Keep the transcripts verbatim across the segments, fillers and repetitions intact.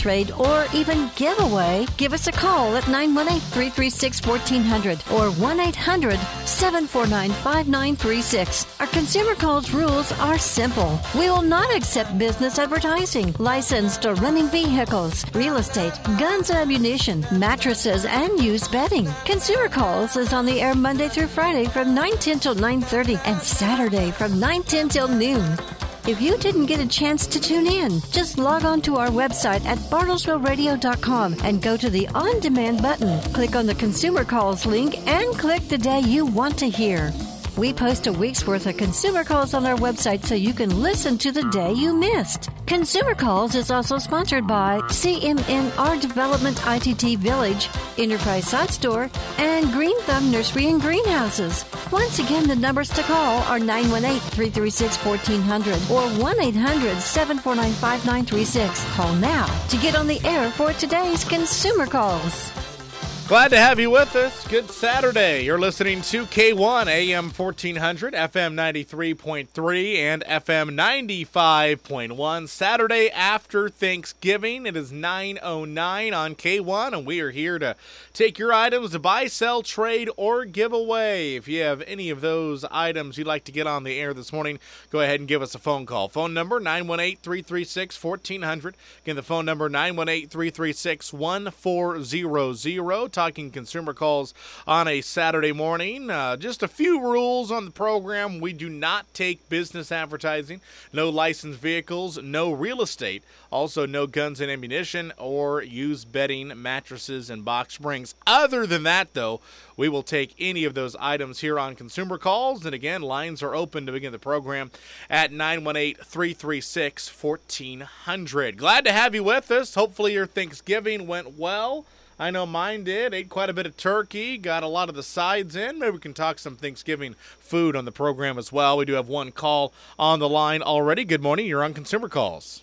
trade, or even giveaway, give us a call at nine one eight, three three six, one four zero zero or one eight hundred, seven four nine, five nine three six. Our Consumer Calls rules are simple. We will not accept business advertising, licensed or running vehicles, real estate, guns and ammunition, mattresses, and used bedding. Consumer Calls is on the air Monday through Friday from nine ten till nine thirty and Saturday from nine ten till noon. If you didn't get a chance to tune in, just log on to our website at bartlesville radio dot com and go to the On Demand button. Click on the Consumer Calls link and click the day you want to hear. We post a week's worth of Consumer Calls on our website so you can listen to the day you missed. Consumer Calls is also sponsored by C M N R Development I T T Village, Enterprise Sod Store, and Green Thumb Nursery and Greenhouses. Once again, the numbers to call are nine one eight, three three six, one four zero zero or one eight hundred, seven four nine, five nine three six. Call now to get on the air for today's Consumer Calls. Glad to have you with us. Good Saturday. You're listening to K one A M fourteen hundred, F M ninety-three point three, and F M ninety-five point one. Saturday after Thanksgiving. It is nine oh nine on K one, and we are here to take your items to buy, sell, trade, or give away. If you have any of those items you'd like to get on the air this morning, go ahead and give us a phone call. Phone number nine one eight, three three six, one four zero zero. Again, the phone number nine one eight, three three six, one four zero zero. Talking Consumer Calls on a Saturday morning. Uh, just a few rules on the program. We do not take business advertising, no licensed vehicles, no real estate, also no guns and ammunition or used bedding, mattresses, and box springs. Other than that, though, we will take any of those items here on Consumer Calls. And again, lines are open to begin the program at nine one eight, three three six, one four zero zero. Glad to have you with us. Hopefully your Thanksgiving went well. I know mine did. Ate quite a bit of turkey, got a lot of the sides in. Maybe we can talk some Thanksgiving food on the program as well. We do have one call on the line already. Good morning. You're on Consumer Calls.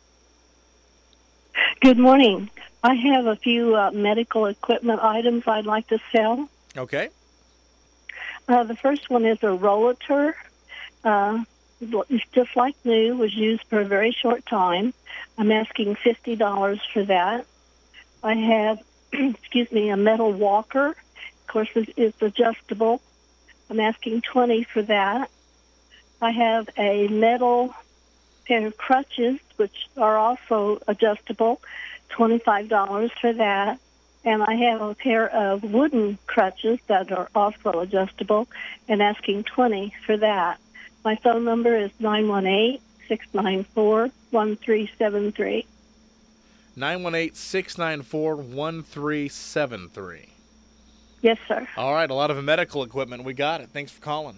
Good morning. I have a few uh, medical equipment items I'd like to sell. Okay. Uh, the first one is a Rollator. Uh, it's just like new, was used for a very short time. I'm asking fifty dollars for that. I have excuse me, a metal walker. Of course, it's adjustable. I'm asking twenty dollars for that. I have a metal pair of crutches, which are also adjustable, twenty-five dollars for that. And I have a pair of wooden crutches that are also adjustable, and asking twenty dollars for that. My phone number is nine one eight, six nine four, one three seven three. nine one eight, six nine four, one three seven three. Yes, sir. All right, a lot of medical equipment. We got it. Thanks for calling.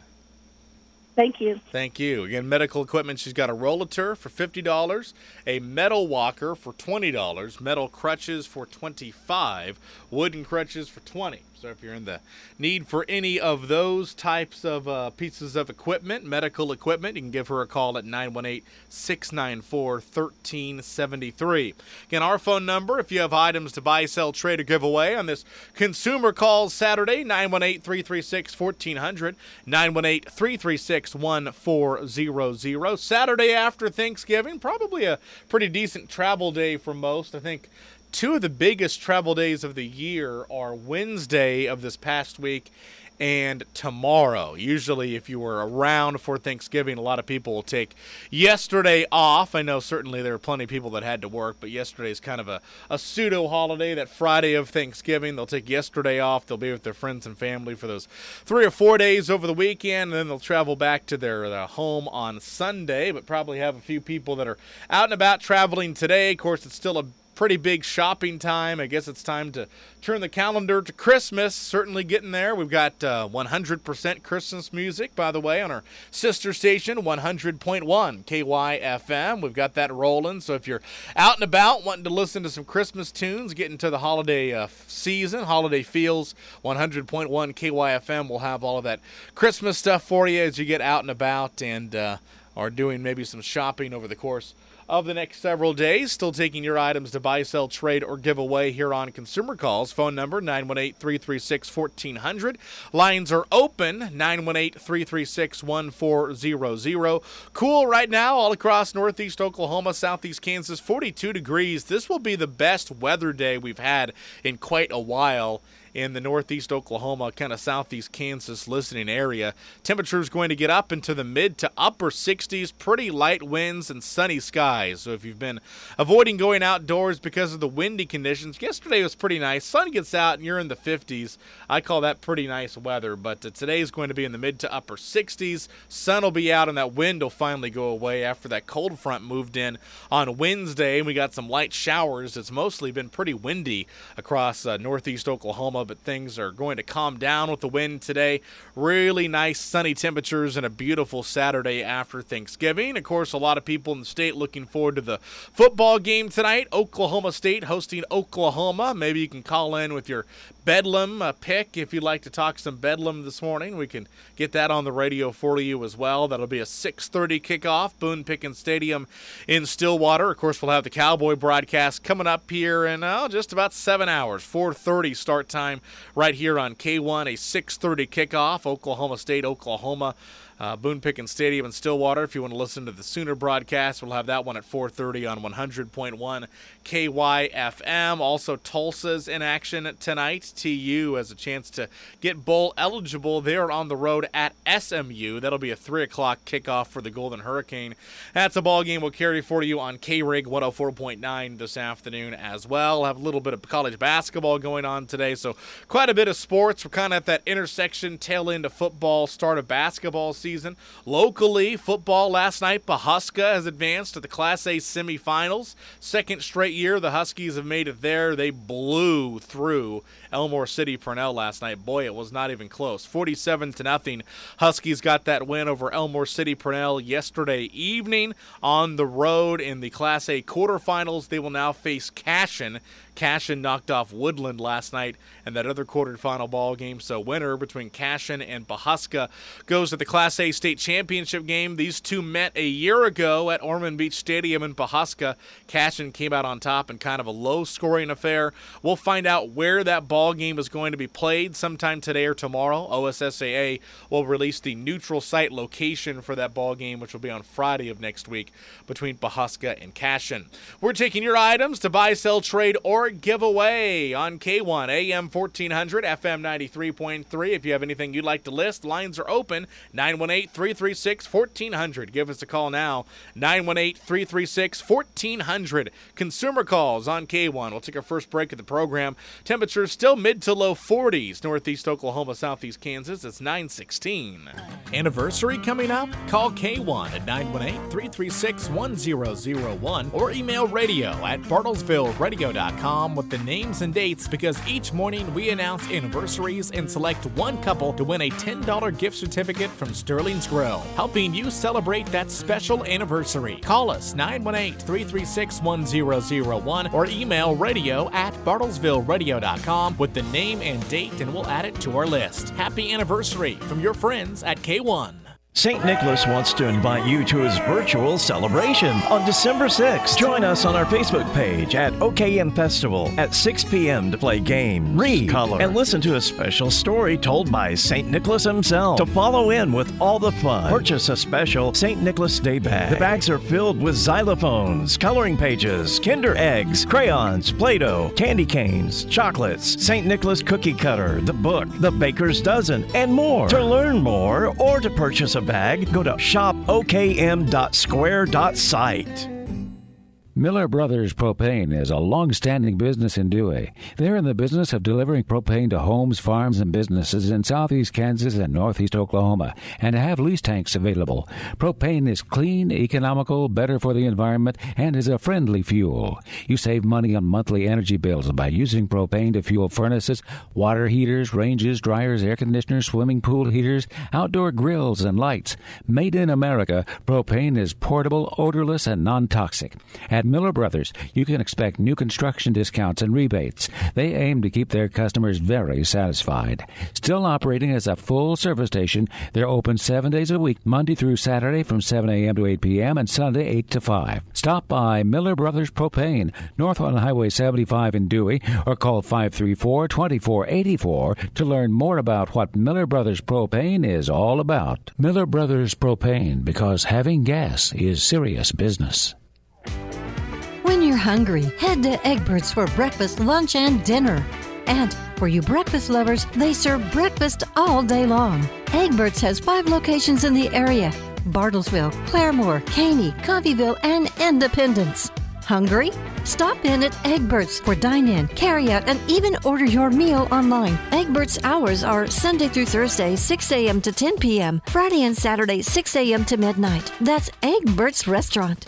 Thank you. Thank you. Again, medical equipment. She's got a Rollator for fifty dollars, a metal walker for twenty dollars, metal crutches for twenty-five dollars, wooden crutches for twenty dollars. So if you're in the need for any of those types of uh, pieces of equipment, medical equipment, you can give her a call at nine one eight, six nine four, one three seven three. Again, our phone number, if you have items to buy, sell, trade, or give away on this Consumer Calls Saturday, nine one eight, three three six, one four zero zero, nine one eight, three three six, one four zero zero. Saturday after Thanksgiving, probably a pretty decent travel day for most. I think two of the biggest travel days of the year are Wednesday of this past week and tomorrow. Usually, if you were around for Thanksgiving, a lot of people will take yesterday off. I know certainly there are plenty of people that had to work, but yesterday is kind of a, a pseudo-holiday. That Friday of Thanksgiving, they'll take yesterday off. They'll be with their friends and family for those three or four days over the weekend, and then they'll travel back to their, their home on Sunday, but probably have a few people that are out and about traveling today. Of course, it's still a pretty big shopping time. I guess it's time to turn the calendar to Christmas. Certainly getting there. We've got uh, one hundred percent Christmas music, by the way, on our sister station, one hundred point one K Y F M. We've got that rolling. So if you're out and about wanting to listen to some Christmas tunes, getting to the holiday uh, season, holiday feels, one hundred point one K Y F M will have all of that Christmas stuff for you as you get out and about and uh, are doing maybe some shopping over the course of the next several days. Still taking your items to buy, sell, trade, or give away here on Consumer Calls. Phone number nine one eight, three three six, one four zero zero. Lines are open, nine one eight, three three six, one four zero zero. Cool right now all across northeast Oklahoma, southeast Kansas, forty-two degrees. This will be the best weather day we've had in quite a while in the northeast Oklahoma, kind of southeast Kansas listening area. Temperatures going to get up into the mid to upper sixties, pretty light winds and sunny skies. So if you've been avoiding going outdoors because of the windy conditions, yesterday was pretty nice. Sun gets out and you're in the fifties. I call that pretty nice weather, but uh, today is going to be in the mid to upper sixties. Sun will be out and that wind will finally go away after that cold front moved in on Wednesday. We got some light showers. It's mostly been pretty windy across uh, northeast Oklahoma, but things are going to calm down with the wind today. Really nice sunny temperatures and a beautiful Saturday after Thanksgiving. Of course, a lot of people in the state looking forward to the football game tonight. Oklahoma State hosting Oklahoma. Maybe you can call in with your Bedlam uh, pick if you'd like to talk some Bedlam this morning. We can get that on the radio for you as well. That'll be a six thirty kickoff, Boone Pickens Stadium in Stillwater. Of course, we'll have the Cowboy broadcast coming up here in uh, just about seven hours, four thirty start time right here on K one, a six thirty kickoff, Oklahoma State, Oklahoma. Uh, Boone Pickens Stadium in Stillwater. If you want to listen to the Sooner broadcast, we'll have that one at four thirty on one hundred point one K Y F M. Also, Tulsa's in action tonight. T U has a chance to get bowl eligible. They're on the road at S M U. That'll be a three o'clock kickoff for the Golden Hurricane. That's a ball game we'll carry for you on K-Rig one oh four point nine this afternoon as well. We'll have a little bit of college basketball going on today, so quite a bit of sports. We're kind of at that intersection, tail end of football, start of basketball season. Season. Locally, football last night, Pawhuska has advanced to the Class A semifinals. Second straight year the Huskies have made it there. They blew through Elmore City Purnell last night. Boy, it was not even close. forty-seven to nothing. Huskies got that win over Elmore City Purnell yesterday evening on the road in the Class A quarterfinals. They will now face Cashion. Cashion knocked off Woodland last night in that other quarterfinal ball game. So winner between Cashion and Pawhuska goes to the Class A state championship game. These two met a year ago at Ormond Beach Stadium in Pawhuska. Cashion came out on top in kind of a low-scoring affair. We'll find out where that ball game is going to be played sometime today or tomorrow. O S S A A will release the neutral site location for that ball game, which will be on Friday of next week between Pawhuska and Cashion. We're taking your items to buy, sell, trade, or give away on K one, A M fourteen hundred, F M ninety-three point three. If you have anything you'd like to list, lines are open, nine one eight, three three six, one four zero zero. Give us a call now, nine one eight, three three six, one four zero zero. Consumer Calls on K one. We'll take our first break of the program. Temperatures still mid to low forties, northeast Oklahoma, southeast Kansas. It's nine sixteen. Anniversary coming up? Call K one at nine one eight, three three six, one zero zero one or email radio at bartlesville radio dot com with the names and dates, because each morning we announce anniversaries and select one couple to win a ten dollars gift certificate from Sterling's Grill, helping you celebrate that special anniversary. Call us nine one eight, three three six, one zero zero one or email radio at bartlesville radio dot com with the name and date, and we'll add it to our list. Happy anniversary from your friends at K one. Saint Nicholas wants to invite you to his virtual celebration on December sixth. Join us on our Facebook page at O K M Festival at six p.m. to play games, read, color, and listen to a special story told by Saint Nicholas himself. To follow in with all the fun, purchase a special Saint Nicholas Day bag. The bags are filled with xylophones, coloring pages, Kinder eggs, crayons, Play-Doh, candy canes, chocolates, Saint Nicholas cookie cutter, the book, the baker's dozen, and more. To learn more or to purchase a bag, go to shop O K M dot square dot site. Miller Brothers Propane is a long-standing business in Dewey. They're in the business of delivering propane to homes, farms, and businesses in southeast Kansas and northeast Oklahoma, and have lease tanks available. Propane is clean, economical, better for the environment, and is a friendly fuel. You save money on monthly energy bills by using propane to fuel furnaces, water heaters, ranges, dryers, air conditioners, swimming pool heaters, outdoor grills, and lights. Made in America, propane is portable, odorless, and non-toxic. At Miller Brothers, you can expect new construction discounts and rebates. They aim to keep their customers very satisfied. Still operating as a full service station, they're open seven days a week, Monday through Saturday from seven a.m. to eight p.m. and Sunday eight to five. Stop by Miller Brothers Propane, north on Highway seventy-five in Dewey, or call five three four, two four eight four to learn more about what Miller Brothers Propane is all about. Miller Brothers Propane, because having gas is serious business. When you're hungry, head to Egbert's for breakfast, lunch, and dinner. And for you breakfast lovers, they serve breakfast all day long. Egbert's has five locations in the area: Bartlesville, Claremore, Caney, Coffeyville, and Independence. Hungry? Stop in at Egbert's for dine-in, carry-out, and even order your meal online. Egbert's hours are Sunday through Thursday, six a.m. to ten p.m., Friday and Saturday, six a.m. to midnight. That's Egbert's Restaurant.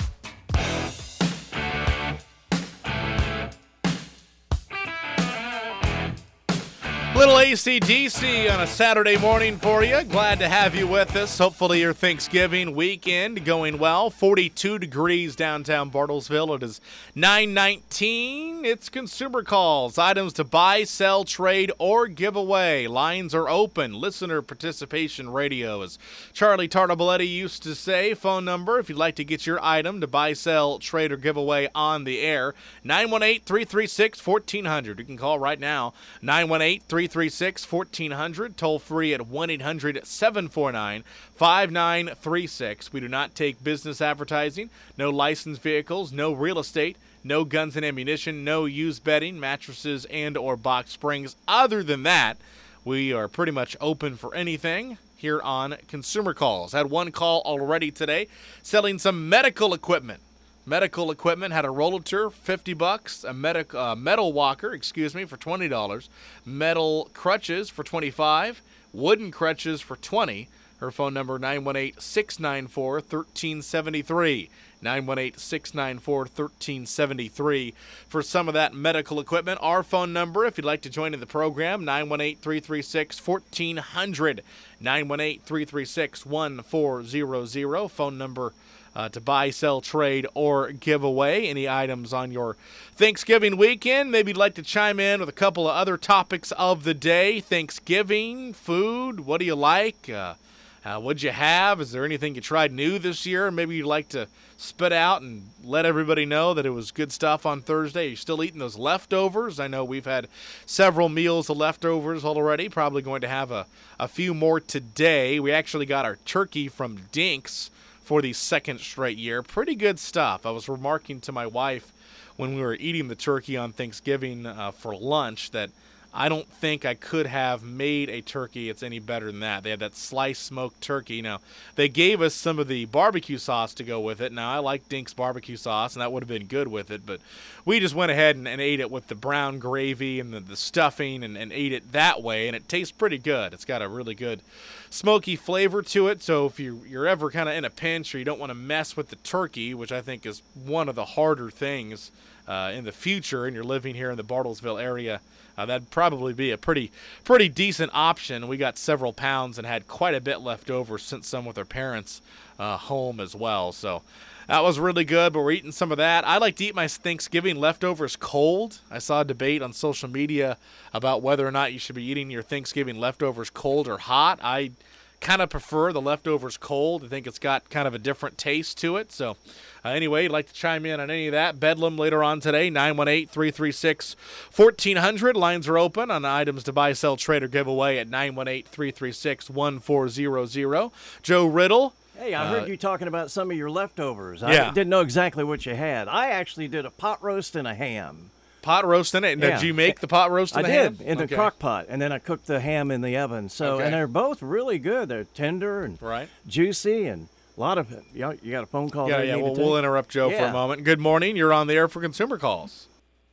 Little A C D C on a Saturday morning for you. Glad to have you with us. Hopefully your Thanksgiving weekend going well. forty-two degrees downtown Bartlesville. It is nine nineteen. It's Consumer Calls. Items to buy, sell, trade, or give away. Lines are open. Listener participation radio, as Charlie Tartaboletti used to say. Phone number, if you'd like to get your item to buy, sell, trade, or give away on the air, nine one eight, three three six, one four zero zero. You can call right now, nine one eight, three three six, one four zero zero, toll free at one eight hundred, seven four nine, five nine three six. We do not take business advertising, no licensed vehicles, no real estate, no guns and ammunition, no used bedding, mattresses, and or box springs. Other than that, we are pretty much open for anything here on Consumer Calls. Had one call already today selling some medical equipment. Medical equipment, had a Rollator, fifty bucks, a medic, uh, metal walker, excuse me, for twenty dollars, metal crutches for twenty-five, wooden crutches for twenty. Her phone number, nine one eight, six nine four, one three seven three, nine one eight, six nine four, one three seven three for some of that medical equipment. Our phone number, if you'd like to join in the program, nine one eight, three three six, one four zero zero, nine one eight, three three six, one four zero zero. Phone number Uh, to buy, sell, trade, or give away any items on your Thanksgiving weekend. Maybe you'd like to chime in with a couple of other topics of the day. Thanksgiving, food, what do you like? Uh, uh, what'd you have? Is there anything you tried new this year? Maybe you'd like to spit out and let everybody know that it was good stuff on Thursday. Are you still eating those leftovers? I know we've had several meals of leftovers already. Probably going to have a, a few more today. We actually got our turkey from Dink's for the second straight year. Pretty good stuff. I was remarking to my wife when we were eating the turkey on Thanksgiving uh, for lunch that I don't think I could have made a turkey it's any better than that. They had that sliced smoked turkey. Now, they gave us some of the barbecue sauce to go with it. Now, I like Dink's barbecue sauce, and that would have been good with it, but we just went ahead and, and ate it with the brown gravy and the, the stuffing and, and ate it that way, and it tastes pretty good. It's got a really good smoky flavor to it, so if you, you're ever kind of in a pinch or you don't want to mess with the turkey, which I think is one of the harder things uh, in the future, and you're living here in the Bartlesville area, Uh, that'd probably be a pretty pretty decent option. We got several pounds and had quite a bit left over, sent some with our parents uh, home as well. So that was really good, but we're eating some of that. I like to eat my Thanksgiving leftovers cold. I saw a debate on social media about whether or not you should be eating your Thanksgiving leftovers cold or hot. I kind of prefer the leftovers cold. I think it's got kind of a different taste to it. So uh, anyway, you'd like to chime in on any of that, Bedlam later on today, nine one eight, three three six, one four zero zero. Lines are open on items to buy, sell, trade, or give away at nine one eight, three three six, one four zero zero. Joe Riddle. Hey, I heard uh, you talking about some of your leftovers. I yeah. didn't know exactly what you had. I actually did a pot roast and a ham. Pot roast in it? Yeah. Did you make the pot roast and I the did, ham? in the okay. crock pot, and then I cooked the ham in the oven. So, okay. And they're both really good. They're tender and right. juicy, and a lot of you, know, you got a phone call yeah, there? Yeah, you well, need to we'll take? interrupt Joe yeah. for a moment. Good morning. You're on the air for Consumer Calls.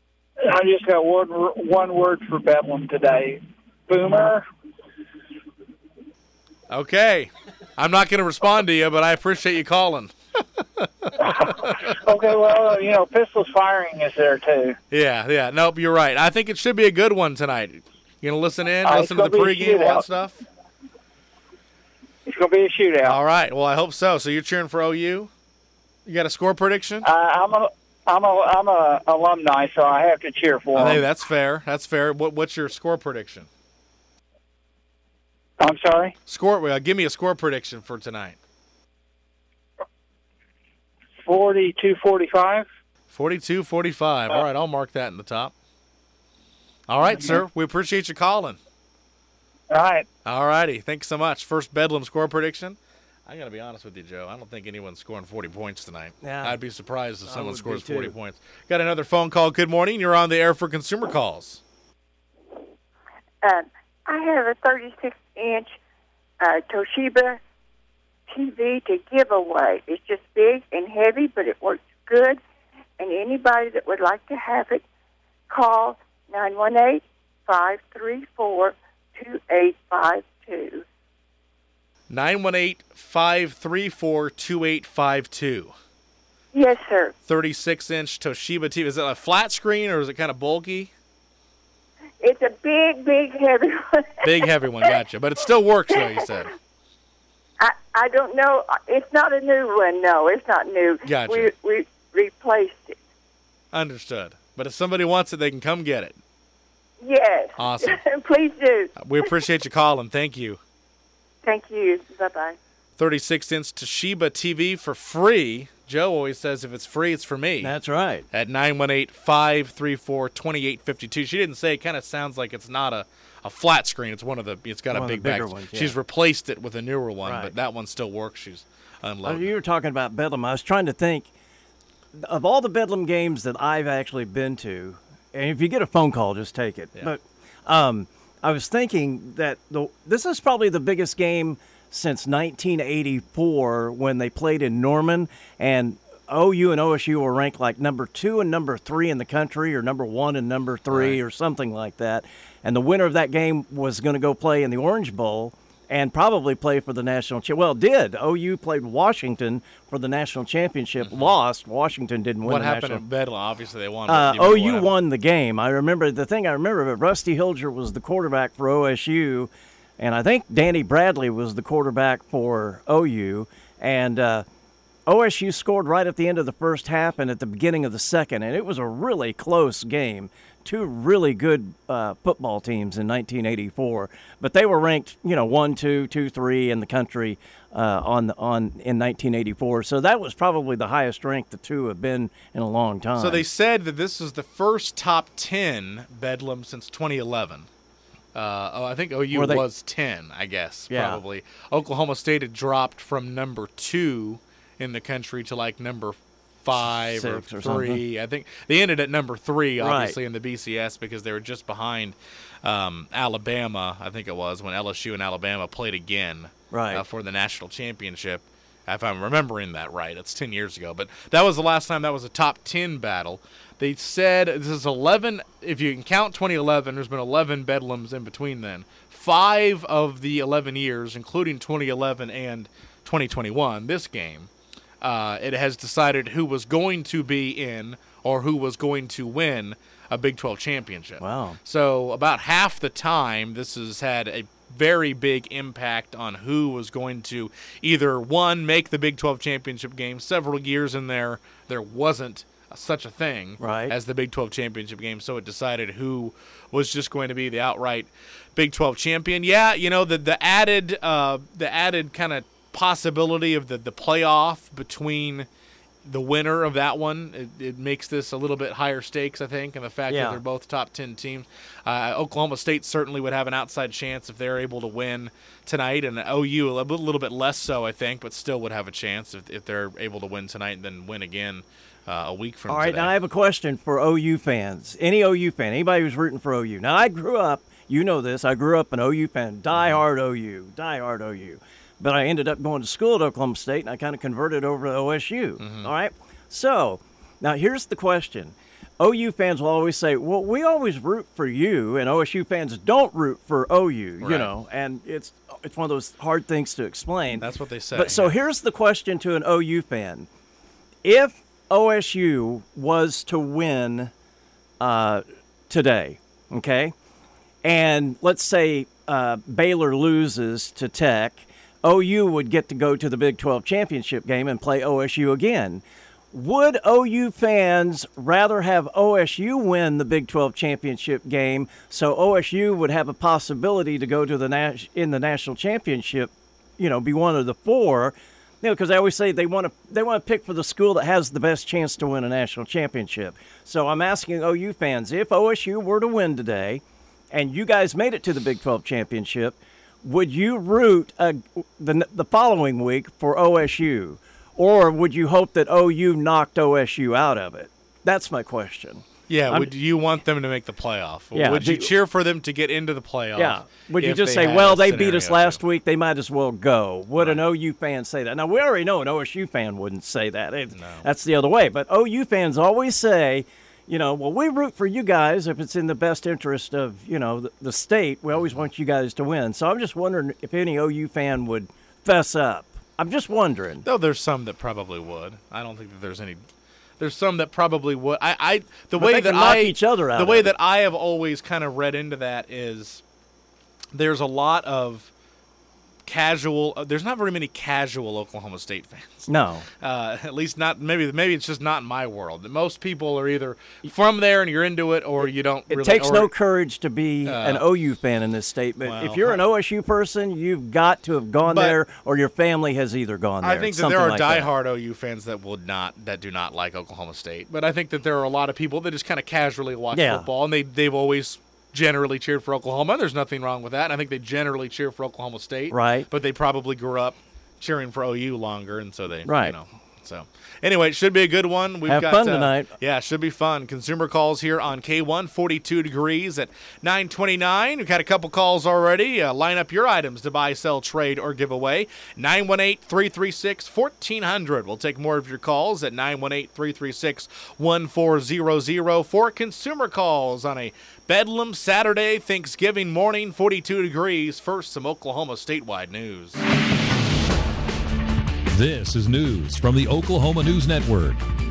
I just got one, one word for Bedlam today. Boomer. Okay. I'm not going to respond to you, but I appreciate you calling. Okay, well, you know, pistols firing is there too. Yeah, yeah. Nope, you're right. I think it should be a good one tonight. You going to listen in, uh, listen to the pregame, all that stuff? It's going to be a shootout. All right. Well, I hope so. So you're cheering for O U? You got a score prediction? Uh, I'm gonna, I'm a I'm a alumni, so I have to cheer for Oh, them. hey, that's fair. That's fair. What, what's your score prediction? I'm sorry. Score. Uh, give me a score prediction for tonight. forty-two forty-five. forty-two forty-five. All right, I'll mark that in the top. All right, sir. We appreciate you calling. All right. All righty. Thanks so much. First Bedlam score prediction. I got to be honest with you, Joe. I don't think anyone's scoring forty points tonight. Yeah. I'd be surprised if I someone would scores be, too. forty points. Got another phone call. Good morning. You're on the air for Consumer Calls. Uh, I have a thirty-six inch uh, Toshiba T V to give away. It's just big and heavy, but it works good. And anybody that would like to have it, call nine one eight, five three four, two eight five two. nine one eight, five three four, two eight five two. Yes, sir. thirty-six inch Toshiba T V. Is it a flat screen or is it kind of bulky? It's a big, big, heavy one. Big, heavy one. Gotcha. But it still works, though, you said. I, I don't know. It's not a new one. No, it's not new. Gotcha. We, we replaced it. Understood. But if somebody wants it, they can come get it. Yes. Awesome. Please do. We appreciate you calling. Thank you. Thank you. Bye-bye. thirty-six inch Toshiba T V for free. Joe always says if it's free, it's for me. That's right. At nine one eight, five three four, two eight five two. She didn't say. It kind of sounds like it's not a, a flat screen. It's one of the. It's got One a of the big bigger back. ones, yeah. She's replaced it with a newer one, Right. but that one still works. She's Oh, unloaded. you were talking about Bedlam. I was trying to think of all the Bedlam games that I've actually been to. And if you get a phone call, just take it. Yeah. But um, I was thinking that the, this is probably the biggest game since nineteen eighty-four when they played in Norman, and O U and O S U were ranked like number two and number three in the country, or number one and number three, Right. or something like that. And the winner of that game was going to go play in the Orange Bowl and probably play for the national championship. Well, it did. O U played Washington for the national championship, lost. Washington didn't win what the happened national in Bedlam? Obviously, they won. uh, but you remember what O U happened? won the game. I remember the thing I remember, but Rusty Hilger was the quarterback for O S U, and I think Danny Bradley was the quarterback for O U. And uh, O S U scored right at the end of the first half and at the beginning of the second, and it was a really close game. Two really good uh, football teams in nineteen eighty-four, but they were ranked, you know, one, two, two, three in the country uh, on on in nineteen eighty-four. So that was probably the highest ranked the two have been in a long time. So they said that this is the first top ten Bedlam since twenty eleven. Uh, oh, I think O U Were they- was ten, I guess, Yeah. probably. Oklahoma State had dropped from number two in the country to like number five Six or or three. I think they ended at number three, Right. obviously, in the B C S because they were just behind um, Alabama, I think it was, when L S U and Alabama played again Right. uh, for the national championship. If I'm remembering that right, it's ten years ago. But that was the last time that was a top ten battle. They said this is eleven, if you can count twenty eleven, there's been eleven Bedlams in between then. Five of the eleven years, including twenty eleven and twenty twenty-one, this game, uh, it has decided who was going to be in or who was going to win a Big twelve championship. Wow. So about half the time, this has had a very big impact on who was going to either, one, make the Big twelve championship game. Several years in there, there wasn't such a thing Right. as the Big twelve championship game, so it decided who was just going to be the outright Big twelve champion. Yeah, you know, the the added uh, the added kind of possibility of the, the playoff between the winner of that one, it, it makes this a little bit higher stakes, I think, and the fact Yeah. that they're both top ten teams. Uh, Oklahoma State certainly would have an outside chance if they're able to win tonight, and O U a little, little bit less so, I think, but still would have a chance if, if they're able to win tonight and then win again uh, a week from All right, today. now I have a question for O U fans. Any O U fan, anybody who's rooting for O U. Now, I grew up, you know this, I grew up an O U fan, diehard O U, diehard O U. But I ended up going to school at Oklahoma State, and I kind of converted over to O S U. All right? So, now here's the question. O U fans will always say, well, we always root for you, and O S U fans don't root for O U, you Right. know, and it's it's one of those hard things to explain. That's what they say. But so here's the question to an O U fan. If O S U was to win uh, today, okay, and let's say uh, Baylor loses to Tech, O U would get to go to the Big twelve championship game and play O S U again. would O U fans rather have O S U win the Big twelve championship game so O S U would have a possibility to go to the nas- in the national championship, you know, be one of the four? You know, because I always say they want to they want to pick for the school that has the best chance to win a national championship. So I'm asking O U fans, if O S U were to win today, and you guys made it to the Big twelve championship, would you root uh, the the following week for O S U, or would you hope that O U knocked O S U out of it? That's my question. Yeah, I'm, would you want them to make the playoff? Yeah, would you do, cheer for them to get into the playoff? Yeah. Would you just say, well, they beat us last too? week, they might as well go? Would right. an O U fan say that? Now, we already know an O S U fan wouldn't say that. It, no. That's the other way. But O U fans always say, you know, well, we root for you guys if it's in the best interest of, you know, the, the state. We always want you guys to win. So I'm just wondering if any O U fan would fess up. I'm just wondering. Though there's some that probably would. I don't think that there's any... There's some that probably would. I, I the but way they that can knock I each other out the way of that it. I have always kind of read into that is there's a lot of casual. Uh, there's not very many casual Oklahoma State fans. No, uh, at least not. Maybe maybe it's just not in my world. Most people are either from there and you're into it, or you don't. It really, takes or, no courage to be uh, an O U fan in this state. But well, if you're an O S U person, you've got to have gone but, there, or your family has either gone there. I think it's that there are like that. diehard O U fans that would not, that do not like Oklahoma State. But I think that there are a lot of people that just kind of casually watch yeah. football, and they they've always generally cheered for Oklahoma. There's nothing wrong with that. And I think they generally cheer for Oklahoma State. Right. But they probably grew up cheering for O U longer, and so they, right. you know. So, anyway, it should be a good one. We've Have got, fun uh, tonight. Yeah, it should be fun. Consumer calls here on K one, forty-two degrees at nine twenty-nine. We've had a couple calls already. Uh, line up your items to buy, sell, trade, or give away. nine one eight, three three six, one four zero zero. We'll take more of your calls at nine one eight, three three six, one four zero zero for consumer calls on a Bedlam Saturday, Thanksgiving morning, forty-two degrees. First, some Oklahoma statewide news. This is news from the Oklahoma News Network.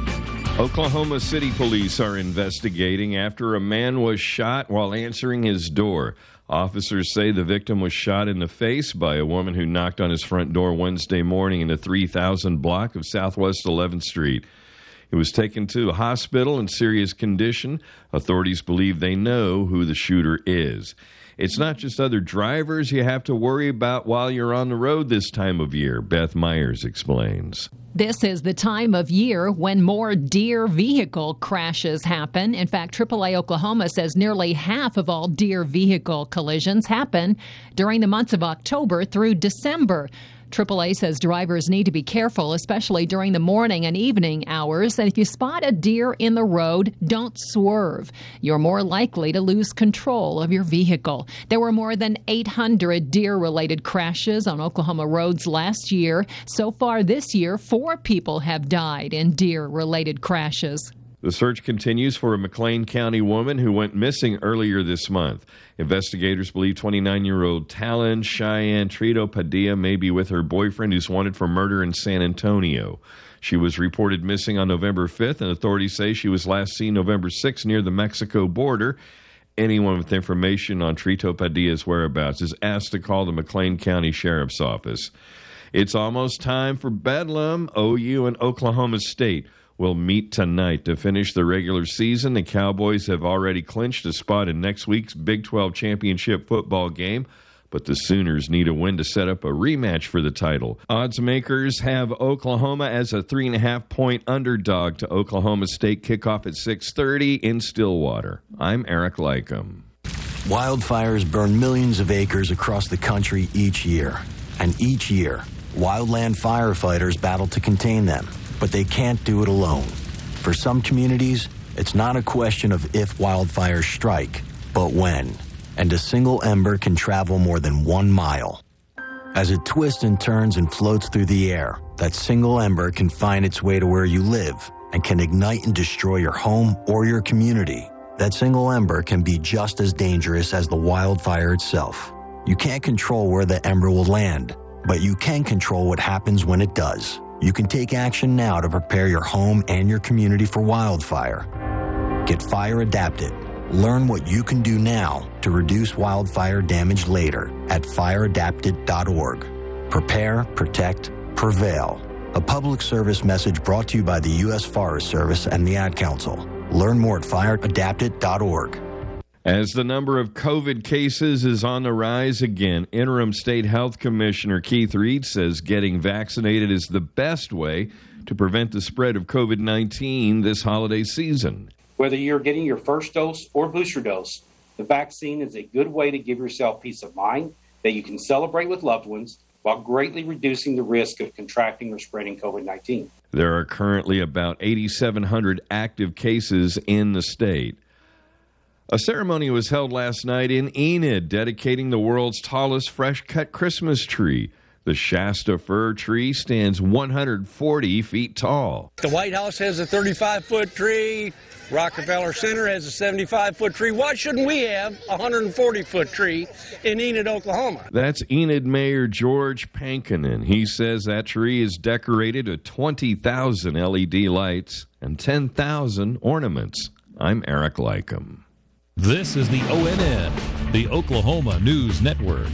Oklahoma City police are investigating after a man was shot while answering his door. Officers say the victim was shot in the face by a woman who knocked on his front door Wednesday morning in the three thousand block of Southwest eleventh Street. He was taken to a hospital in serious condition. Authorities believe they know who the shooter is. It's not just other drivers you have to worry about while you're on the road this time of year, Beth Myers explains. This is the time of year when more Deere vehicle crashes happen. In fact, triple A Oklahoma says nearly half of all Deere vehicle collisions happen during the months of October through December. triple A says drivers need to be careful, especially during the morning and evening hours. And if you spot a deer in the road, don't swerve. You're more likely to lose control of your vehicle. There were more than eight hundred deer-related crashes on Oklahoma roads last year. So far this year, four people have died in deer-related crashes. The search continues for a McLean County woman who went missing earlier this month. Investigators believe twenty-nine-year-old Talon Cheyenne Trito Padilla may be with her boyfriend who's wanted for murder in San Antonio. She was reported missing on November fifth, and authorities say she was last seen November sixth near the Mexico border. Anyone with information on Trito Padilla's whereabouts is asked to call the McLean County Sheriff's Office. It's almost time for Bedlam. O U and Oklahoma State will meet tonight to finish the regular season. The Cowboys have already clinched a spot in next week's Big twelve championship football game, but the Sooners need a win to set up a rematch for the title. Odds makers have Oklahoma as a three and a half point underdog to Oklahoma State. Kickoff at six thirty in Stillwater. I'm Eric Lycum. Wildfires burn millions of acres across the country each year. And each year, wildland firefighters battle to contain them. But they can't do it alone. For some communities, it's not a question of if wildfires strike, but when. And a single ember can travel more than one mile. As it twists and turns and floats through the air, that single ember can find its way to where you live and can ignite and destroy your home or your community. That single ember can be just as dangerous as the wildfire itself. You can't control where the ember will land, but you can control what happens when it does. You can take action now to prepare your home and your community for wildfire. Get fire adapted. Learn what you can do now to reduce wildfire damage later at fire adapted dot org. Prepare, protect, prevail. A public service message brought to you by the U S Forest Service and the Ad Council. Learn more at fire adapted dot org. As the number of COVID cases is on the rise again, Interim State Health Commissioner Keith Reed says getting vaccinated is the best way to prevent the spread of COVID nineteen this holiday season. Whether you're getting your first dose or booster dose, the vaccine is a good way to give yourself peace of mind that you can celebrate with loved ones while greatly reducing the risk of contracting or spreading COVID nineteen. There are currently about eighty-seven hundred active cases in the state. A ceremony was held last night in Enid, dedicating the world's tallest fresh-cut Christmas tree. The Shasta fir tree stands one hundred forty feet tall. The White House has a thirty-five foot tree. Rockefeller Center has a seventy-five foot tree. Why shouldn't we have a one hundred forty foot tree in Enid, Oklahoma? That's Enid Mayor George Pankinen. He says that tree is decorated with twenty thousand L E D lights and ten thousand ornaments. I'm Eric Lycum. This is the O N N, the Oklahoma News Network.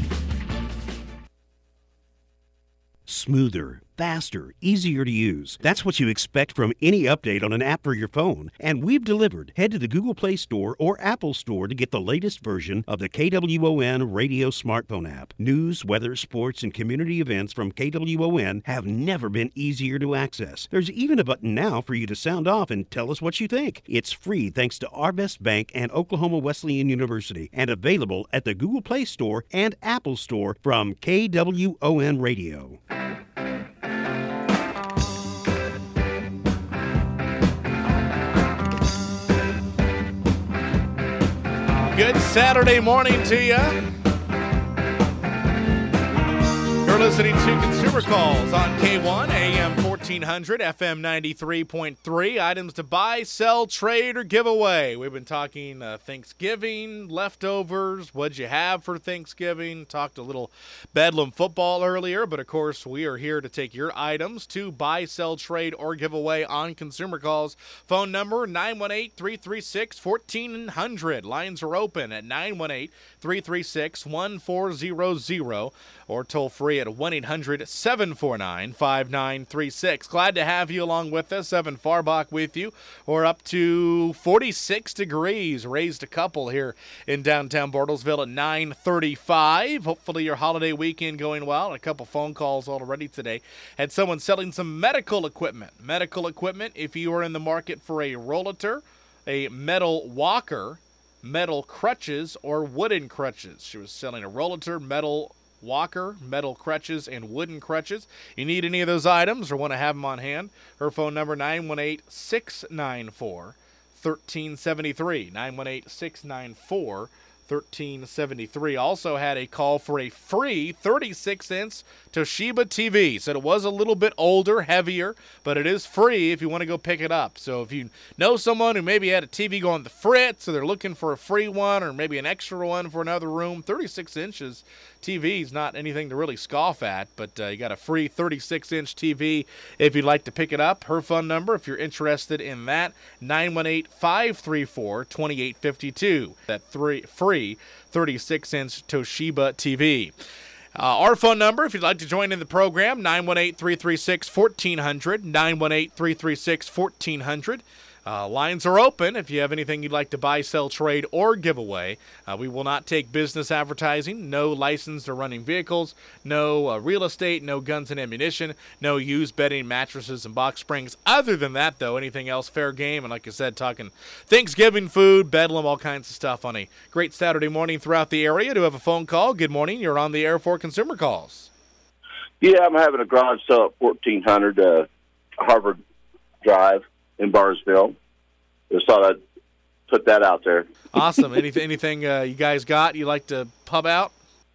Smoother, faster, easier to use. That's what you expect from any update on an app for your phone. And we've delivered. Head to the Google Play Store or Apple Store to get the latest version of the K W O N radio smartphone app. News, weather, sports, and community events from K W O N have never been easier to access. There's even a button now for you to sound off and tell us what you think. It's free thanks to Arvest Bank and Oklahoma Wesleyan University and available at the Google Play Store and Apple Store from K W O N Radio. Good Saturday morning to you. You're listening to Consumer Calls on K one, A M fourteen hundred, F M ninety-three point three. Items to buy, sell, trade, or give away. We've been talking uh, Thanksgiving, leftovers, what'd you have for Thanksgiving. Talked a little Bedlam football earlier, but of course we are here to take your items to buy, sell, trade, or give away on Consumer Calls. Phone number nine one eight, three three six, one four zero zero. Lines are open at nine one eight, three three six, one four zero zero or toll free at one eight hundred, seven four nine, five nine three six. Glad to have you along with us. Evan Farbach with you. We're up to forty-six degrees, raised a couple here in downtown Bartlesville at nine thirty-five. Hopefully your holiday weekend going well. A couple phone calls already today. Had someone selling some medical equipment. Medical equipment, if you are in the market for a rollator, a metal walker, metal crutches, or wooden crutches. She was selling a rollator, metal walker, metal crutches, and wooden crutches. You need any of those items or want to have them on hand? Her phone number nine one eight, six nine four, one three seven three. nine one eight, six nine four, one three seven three. Also had a call for a free thirty-six inch Toshiba T V. Said it was a little bit older, heavier, but it is free if you want to go pick it up. So if you know someone who maybe had a T V going the fritz, or they're looking for a free one or maybe an extra one for another room, thirty-six inches T V is not anything to really scoff at, but uh, you got a free thirty-six inch T V if you'd like to pick it up. Her phone number, if you're interested in that, nine one eight, five three four, two eight five two. That three, free thirty-six inch Toshiba T V. Uh, our phone number, if you'd like to join in the program, nine one eight, three three six, one four zero zero, nine one eight, three three six, one four zero zero. Uh, lines are open if you have anything you'd like to buy, sell, trade, or give away. Uh, we will not take business advertising, no licensed or running vehicles, no uh, real estate, no guns and ammunition, no used bedding, mattresses, and box springs. Other than that, though, anything else fair game. And like I said, talking Thanksgiving food, Bedlam, all kinds of stuff on a great Saturday morning throughout the area. Do have a phone call. Good morning. You're on the air for Consumer Calls. Yeah, I'm having a garage sale at fourteen hundred uh, Harvard Drive in Barnesville. Just thought I'd put that out there. Awesome. Anything, anything uh, you guys got you like to pub out?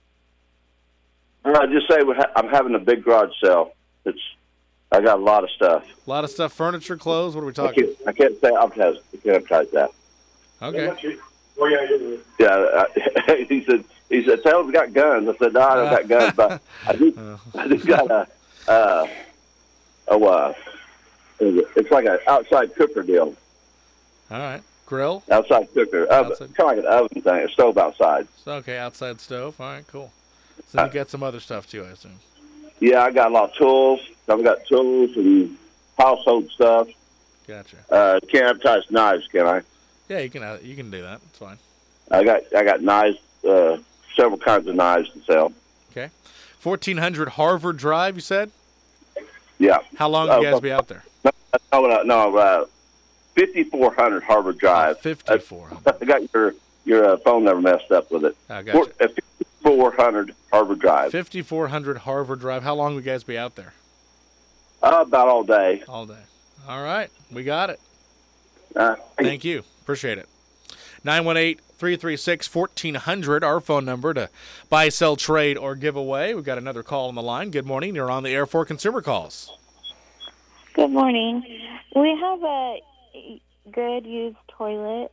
I just say I'm having a big garage sale. It's I got a lot of stuff. A lot of stuff, furniture, clothes. What are we talking? I can't, I can't say advertise. I can't advertise that. Okay. Yeah, uh, he said. He said, "Tell us we got guns." I said, "No, I don't got guns, but I do. I just got a uh, a uh, it's like an outside cooker deal." All right. Grill? Outside cooker. Oven, kind of like an oven thing, a stove outside. So, okay, outside stove. All right, cool. So you got some other stuff, too, I assume. Yeah, I got a lot of tools, I've got tools and household stuff. Gotcha. Uh, can't advertise knives, can I? Yeah, you can. Uh, you can do that. It's fine. I got I got knives, uh, several kinds of knives to sell. Okay. fourteen hundred Harvard Drive, you said? Yeah. How long will you guys be out there? No, no, no uh, fifty-four hundred Harvard Drive. Oh, fifty-four hundred. I got your your uh, phone number messed up with it. I got uh, fifty-four hundred Harvard Drive. fifty-four hundred Harvard Drive. How long will you guys be out there? Uh, about all day. All day. All right. We got it. Uh, Thank you. Appreciate it. nine one eight, three three six, one four zero zero, our phone number to buy, sell, trade, or give away. We've got another call on the line. Good morning. You're on the air for Consumer Calls. Good morning. We have a good used toilet.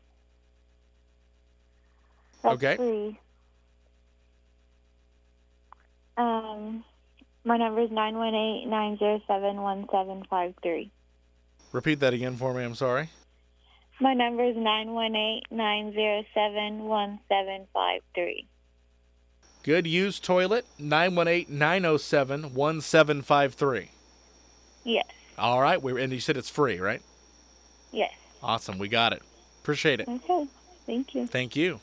That's okay. free. Um, my number is nine one eight, nine zero seven, one seven five three. Repeat that again for me. I'm sorry. My number is nine one eight, nine zero seven, one seven five three. Good used toilet, nine one eight, nine zero seven, one seven five three. Yes. All right. We and you said it's free, right? Yes. Awesome. We got it. Appreciate it. Okay. Thank you. Thank you.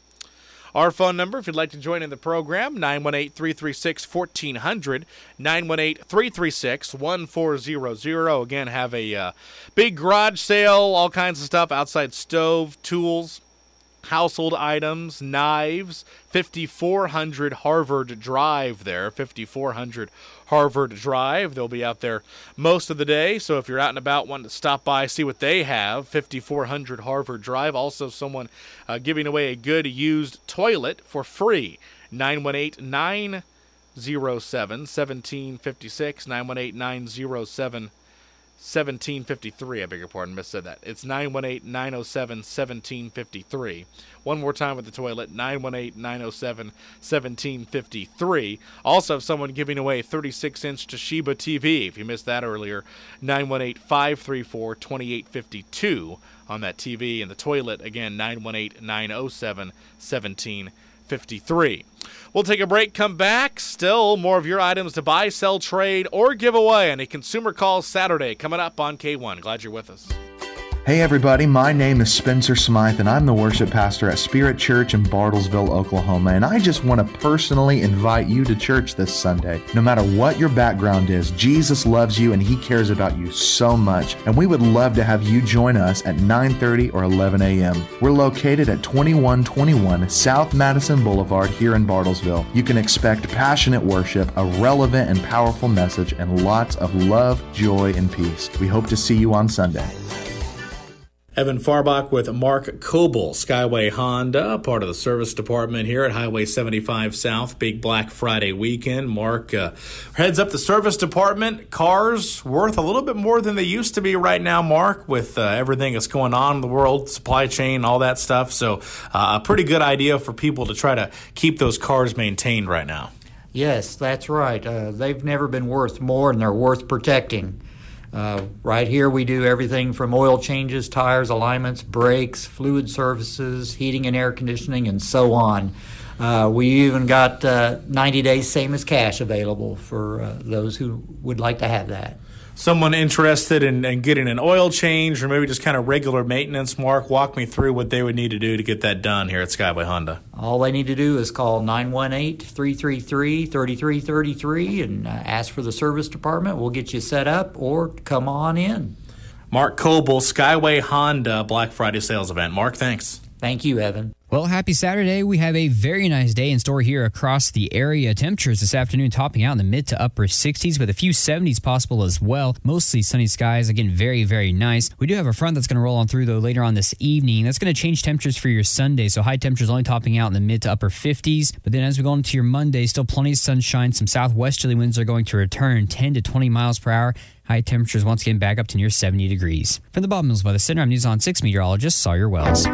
Our phone number, if you'd like to join in the program, nine one eight, three three six, one four zero zero, nine one eight, three three six, one four zero zero. Again, have a uh, big garage sale, all kinds of stuff, outside stove, tools, household items, knives, fifty-four hundred Harvard Drive there, fifty-four hundred Harvard Drive. They'll be out there most of the day, so if you're out and about wanting to stop by, see what they have, fifty-four hundred Harvard Drive. Also, someone uh, giving away a good used toilet for free, nine one eight, nine zero seven, one seven five six, nine one eight, nine zero seven, one seven five three. I beg your pardon, missaid that. It's nine one eight, nine zero seven, one seven five three. One more time with the toilet, nine one eight, nine zero seven, one seven five three. Also have someone giving away a thirty-six inch Toshiba T V. If you missed that earlier, nine one eight, five three four, two eight five two on that T V. And the toilet, again, nine one eight, nine zero seven, one seven five three. We'll take a break, come back. Still more of your items to buy, sell, trade, or give away on a Consumer Calls Saturday coming up on K one. Glad you're with us. Hey everybody, my name is Spencer Smythe and I'm the worship pastor at Spirit Church in Bartlesville, Oklahoma, and I just want to personally invite you to church this Sunday. No matter what your background is, Jesus loves you and He cares about you so much, and we would love to have you join us at nine thirty or eleven a.m. We're located at twenty-one twenty-one South Madison Boulevard here in Bartlesville. You can expect passionate worship, a relevant and powerful message, and lots of love, joy, and peace. We hope to see you on Sunday. Evan Farbach with Mark Coble, Skyway Honda, part of the service department here at Highway seventy-five South, big Black Friday weekend. Mark uh, heads up the service department. Cars worth a little bit more than they used to be right now, Mark, with uh, everything that's going on in the world, supply chain, all that stuff. So uh, a pretty good idea for people to try to keep those cars maintained right now. Yes, that's right. Uh, they've never been worth more, and they're worth protecting. Uh, right here we do everything from oil changes, tires, alignments, brakes, fluid services, heating and air conditioning, and so on. Uh, we even got uh, ninety days same as cash available for uh, those who would like to have that. Someone interested in, in getting an oil change or maybe just kind of regular maintenance, Mark, walk me through what they would need to do to get that done here at Skyway Honda. All they need to do is call nine one eight, three three three, three three three three and uh, ask for the service department. We'll get you set up or come on in. Mark Coble, Skyway Honda Black Friday sales event. Mark, thanks. Thank you, Evan. Well, happy Saturday. We have a very nice day in store here across the area. Temperatures this afternoon topping out in the mid to upper sixties with a few seventies possible as well. Mostly sunny skies. Again, very, very nice. We do have a front that's going to roll on through, though, later on this evening. That's going to change temperatures for your Sunday. So high temperatures only topping out in the mid to upper fifties. But then as we go into your Monday, still plenty of sunshine. Some southwesterly winds are going to return ten to twenty miles per hour. High temperatures once again back up to near seventy degrees. From the Bob Mills Weather Center, I'm News on six meteorologist Sawyer Wells.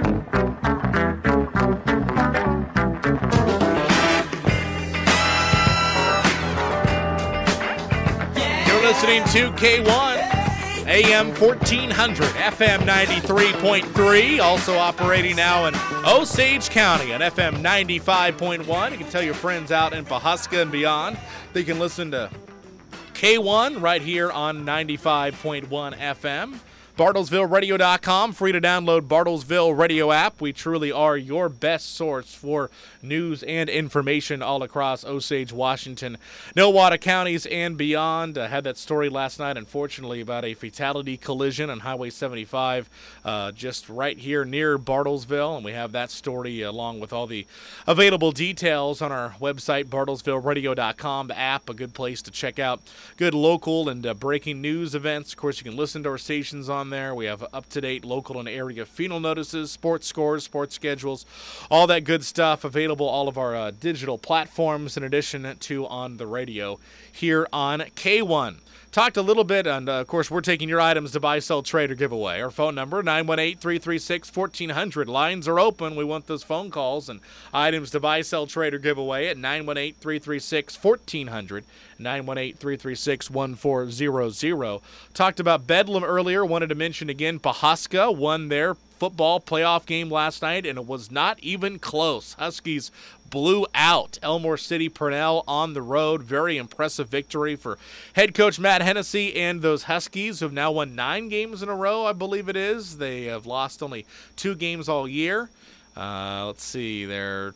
Listening to K one, A M fourteen hundred, F M ninety-three point three, also operating now in Osage County on F M ninety-five point one. You can tell your friends out in Pawhuska and beyond they can listen to K one right here on ninety-five point one F M. Bartlesville Radio dot com, free to download Bartlesville Radio app. We truly are your best source for news and information all across Osage, Washington, Nowata counties, and beyond. I had that story last night, unfortunately, about a fatality collision on Highway seventy-five uh, just right here near Bartlesville, and we have that story along with all the available details on our website, Bartlesville Radio dot com, the app, a good place to check out good local and uh, breaking news events. Of course, you can listen to our stations on there. We have up-to-date local and area funeral notices, sports scores, sports schedules, all that good stuff available all of our uh, digital platforms in addition to on the radio here on K one. Talked a little bit, and uh, of course, we're taking your items to buy, sell, trade, or give away. Our phone number, nine one eight, three three six, one four zero zero. Lines are open. We want those phone calls and items to buy, sell, trade, or give away at nine one eight, three three six, one four zero zero, nine one eight, three three six, one four zero zero. Talked about Bedlam earlier. Wanted to mention again, Pawhuska won their football playoff game last night, and it was not even close. Huskies blew out Elmore City Purnell on the road. Very impressive victory for head coach Matt Hennessy and those Huskies, who have now won nine games in a row, I believe it is. They have lost only two games all year. Uh, let's see, they're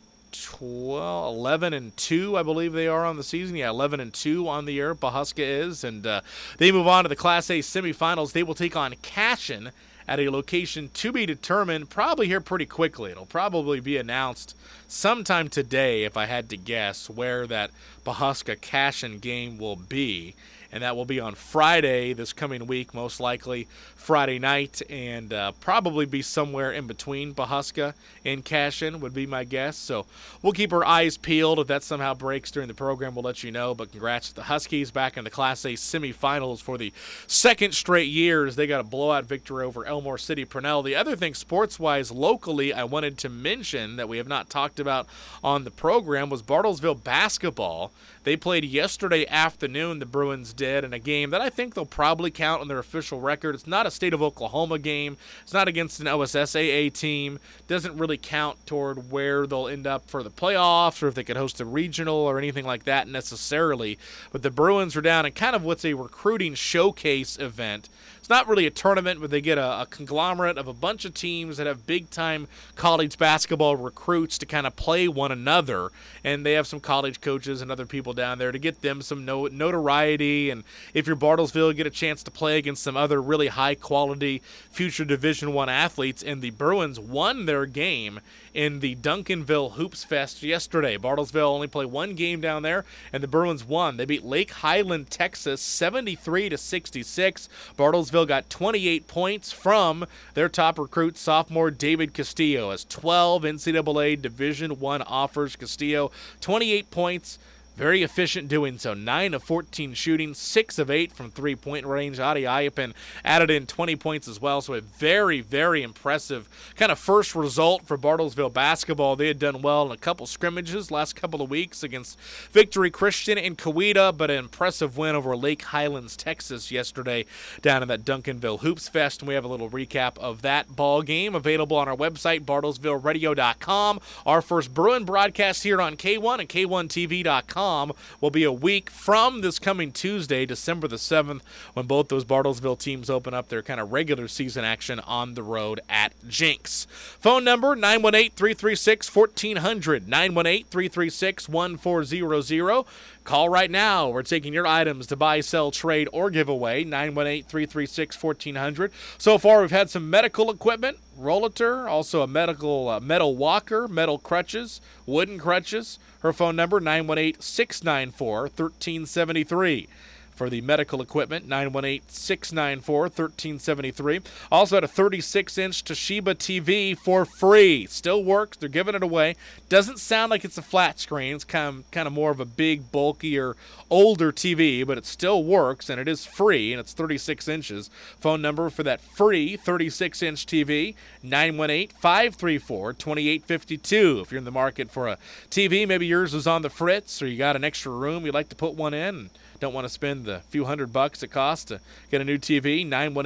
twelve, eleven and two, I believe they are on the season. Yeah, eleven and two on the year, Pawhuska is. And uh, they move on to the Class A semifinals. They will take on Cashion at a location to be determined probably here pretty quickly. It'll probably be announced sometime today, if I had to guess, where that Pawhuska Cashion game will be. And that will be on Friday this coming week, most likely Friday night, and uh, probably be somewhere in between Pawhuska and Cashion would be my guess. So we'll keep our eyes peeled. If that somehow breaks during the program, we'll let you know. But congrats to the Huskies back in the Class A semifinals for the second straight years. They got a blowout victory over Elmore City Purnell. The other thing, sports-wise, locally, I wanted to mention that we have not talked about on the program was Bartlesville basketball. They played yesterday afternoon, the Bruins did, in a game that I think they'll probably count on their official record. It's not a State of Oklahoma game. It's not against an O S S A A team. Doesn't really count toward where they'll end up for the playoffs or if they could host a regional or anything like that necessarily. But the Bruins are down in kind of what's a recruiting showcase event. It's not really a tournament, but they get a, a conglomerate of a bunch of teams that have big-time college basketball recruits to kind of play one another, and they have some college coaches and other people down there to get them some no, notoriety, and if you're Bartlesville, you get a chance to play against some other really high-quality future Division One athletes, and the Bruins won their game in the Duncanville Hoops Fest yesterday. Bartlesville only played one game down there, and the Bruins won. They beat Lake Highland, Texas, seventy-three to sixty-six. Bartlesville got twenty-eight points from their top recruit, sophomore David Castillo, as twelve N C double A Division One offers. Castillo, twenty-eight points. Very efficient doing so. nine of fourteen shooting, six of eight from three-point range. Adi Ayapin added in twenty points as well, so a very, very impressive kind of first result for Bartlesville basketball. They had done well in a couple scrimmages last couple of weeks against Victory Christian and Coweta, but an impressive win over Lake Highlands, Texas yesterday down in that Duncanville Hoops Fest, and we have a little recap of that ball game available on our website, Bartlesville Radio dot com. Our first Bruin broadcast here on K one and K one T V dot com will be a week from this coming Tuesday, December the seventh, when both those Bartlesville teams open up their kind of regular season action on the road at Jinx. Phone number, nine one eight, three three six, one four zero zero, nine one eight, three three six, one four zero zero. Call right now. We're taking your items to buy, sell, trade, or give away, nine one eight, three three six, one four zero zero. So far, we've had some medical equipment, Rollator, also a medical uh, metal walker, metal crutches, wooden crutches. Her phone number, nine one eight, six nine four, one three seven three. For the medical equipment, nine one eight, six nine four, one three seven three. Also had a thirty-six inch Toshiba T V for free. Still works. They're giving it away. Doesn't sound like it's a flat screen. It's kind of, kind of more of a big, bulkier, older T V, but it still works, and it is free, and it's thirty-six inches. Phone number for that free thirty-six inch T V, nine one eight, five three four, two eight five two. If you're in the market for a T V, maybe yours is on the fritz, or you got an extra room you'd like to put one in, and don't want to spend the few hundred bucks it costs to get a new T V, nine one eight,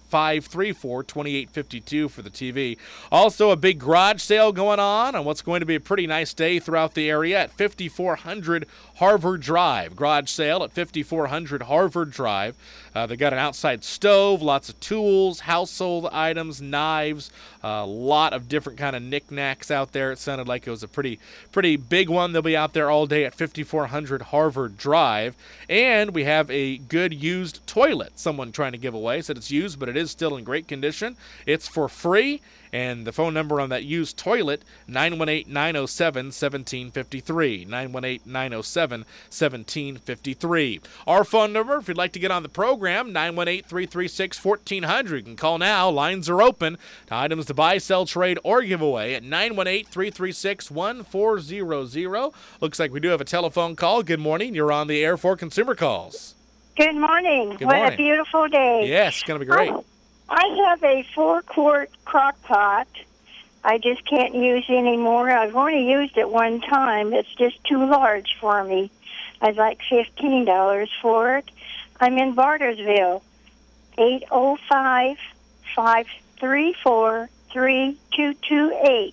five three four, two eight five two for the T V. Also, a big garage sale going on on what's going to be a pretty nice day throughout the area at fifty-four hundred Harvard Drive. Garage sale at fifty-four hundred Harvard Drive. Uh, they got an outside stove, lots of tools, household items, knives, a lot of different kind of knickknacks out there. It sounded like it was a pretty, pretty big one. They'll be out there all day at fifty-four hundred Harvard Drive. And we have a good used toilet. Someone trying to give away said it's used, but it is still in great condition. It's for free. And the phone number on that used toilet, nine one eight, nine oh seven, one seven five three, nine one eight, nine oh seven, one seven five three. Our phone number, if you'd like to get on the program, nine one eight, three three six, one four hundred. You can call now. Lines are open to items to buy, sell, trade, or give away at nine one eight, three three six, one four zero zero. Looks like we do have a telephone call. Good morning. You're on the air for Consumer Calls. Good morning. Good what morning. a beautiful day. Yes, it's going to be great. Oh, I have a four-quart crock pot. I just can't use anymore. I've only used it one time. It's just too large for me. I'd like fifteen dollars for it. I'm in Bartersville. eight oh five, five three four, three two two eight.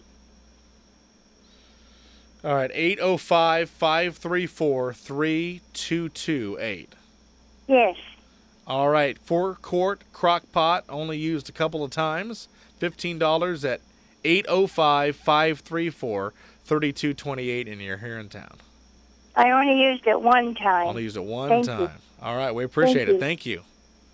All right, eight oh five, five three four, three two two eight. Yes. All right, four-quart crock pot, only used a couple of times. fifteen dollars at eight oh five, five three four, three two two eight, and you're here in town. I only used it one time. Only used it one Thank time. you. All right, we appreciate Thank it. you. Thank you.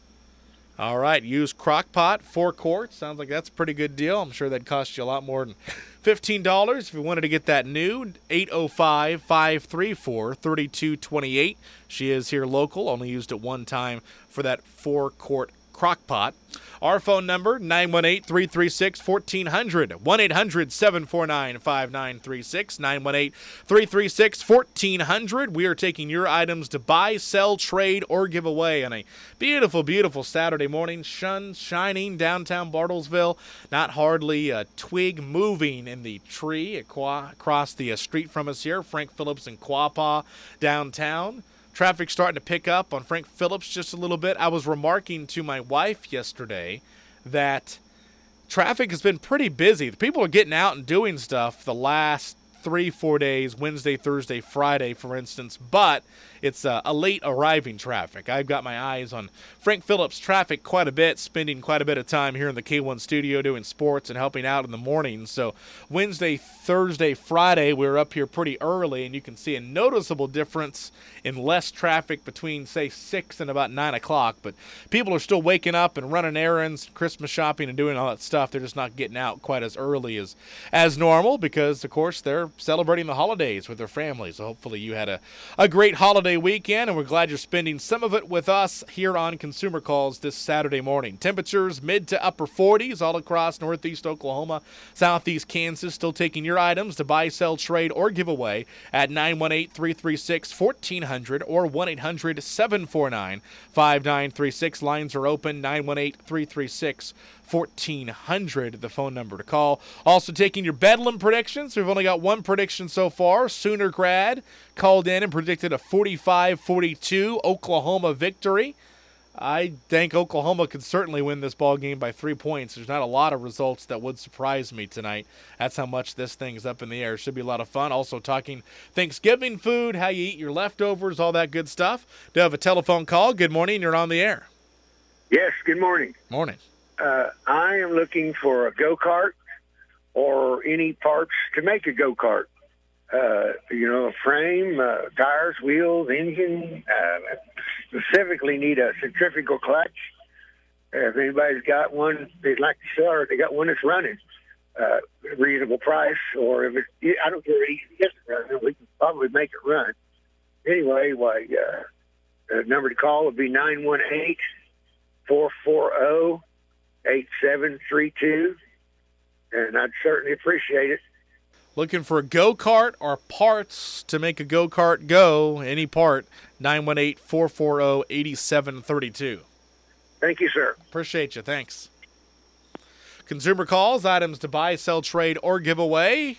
All right, used crock pot, four quarts. Sounds like that's a pretty good deal. I'm sure that'd cost you a lot more than fifteen dollars if you wanted to get that new. eight oh five, five three four, three two two eight. She is here local, only used it one time for that four-quart crock pot. Our phone number, nine one eight, three three six, one four hundred, one eight hundred, seven four nine, five nine three six, nine one eight, three three six, one four hundred. We are taking your items to buy, sell, trade, or give away on a beautiful, beautiful Saturday morning. Sun shining downtown Bartlesville. Not hardly a twig moving in the tree across the street from us here. Frank Phillips and Quapaw downtown. Traffic starting to pick up on Frank Phillips just a little bit. I was remarking to my wife yesterday that traffic has been pretty busy. The people are getting out and doing stuff the last three, four days, Wednesday, Thursday, Friday, for instance, but it's uh, a late arriving traffic. I've got my eyes on Frank Phillips traffic quite a bit, spending quite a bit of time here in the K one studio doing sports and helping out in the morning. So Wednesday, Thursday, Friday, we were up here pretty early, and you can see a noticeable difference in less traffic between, say, six and about nine o'clock. But people are still waking up and running errands, Christmas shopping, and doing all that stuff. They're just not getting out quite as early as, as normal because, of course, they're celebrating the holidays with their families. So hopefully you had a, a great holiday weekend, and we're glad you're spending some of it with us here on Consumer Calls this Saturday morning. Temperatures mid to upper forties all across northeast Oklahoma, southeast Kansas. Still taking your items to buy, sell, trade, or give away at nine one eight, three three six, one four hundred or one eight hundred, seven four nine, five nine three six. Lines are open, nine one eight, three three six, one four hundred, the phone number to call. Also taking your Bedlam predictions. We've only got one prediction so far. Sooner grad called in and predicted a forty-five forty-two Oklahoma victory. I think Oklahoma could certainly win this ball game by three points. There's not a lot of results that would surprise me tonight. That's how much this thing's up in the air. Should be a lot of fun. Also talking Thanksgiving food, how you eat your leftovers, all that good stuff. Do have a telephone call. Good morning. You're on the air. Yes, good morning. Morning. Uh, I am looking for a go-kart or any parts to make a go-kart. Uh, you know, a frame, uh, tires, wheels, engine. Uh, specifically need a centrifugal clutch. Uh, if anybody's got one they'd like to sell, or they got one that's running, uh, reasonable price, or if it, I don't care if it gets running, we can probably make it run. Anyway, why, uh, the number to call would be nine one eight, four four zero, eight seven three two, and I'd certainly appreciate it. Looking for a go-kart or parts to make a go-kart go, any part, nine one eight, four four zero, eight seven three two. Thank you, sir. Appreciate you. Thanks. Consumer Calls, items to buy, sell, trade, or give away. We're